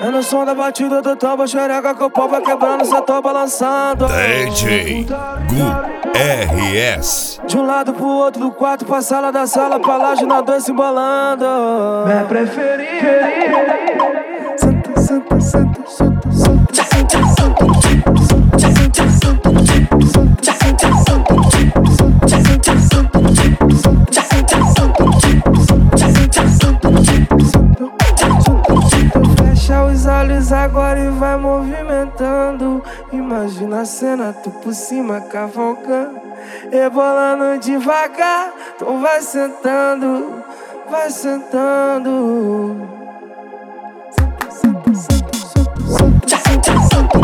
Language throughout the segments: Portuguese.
É no som da batida do tambo, xereca que o pau vai quebrando, cê tô balançando. DJ Gu RS. De um lado pro outro do quarto, pra sala da sala, pra laje na dois se embolando. Minha preferida. Senta, senta, senta, senta, senta, senta, fecha os olhos agora e vai movimentando. Imagina a cena, tu por cima cavalcando, rebolando devagar. Tu vai sentando, vai sentando. Senta, senta, senta, senta,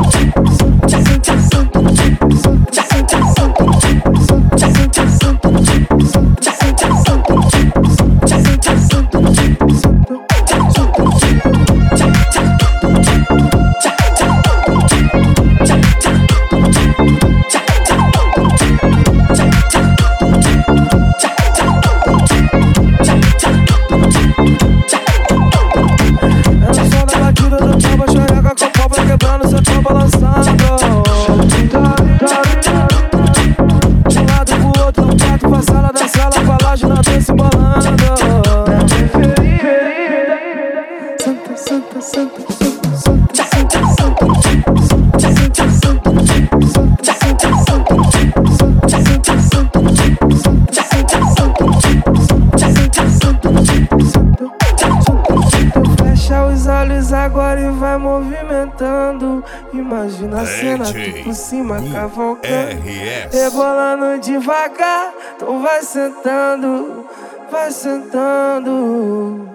fecha os olhos agora e vai movimentando. Imagina a cena, tu por cima cavalcando, rebolando devagar. Tu vai sentando, vai sentando.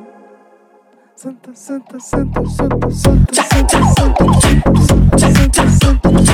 Senta, senta, senta, senta, senta, senta, senta, senta, senta, senta.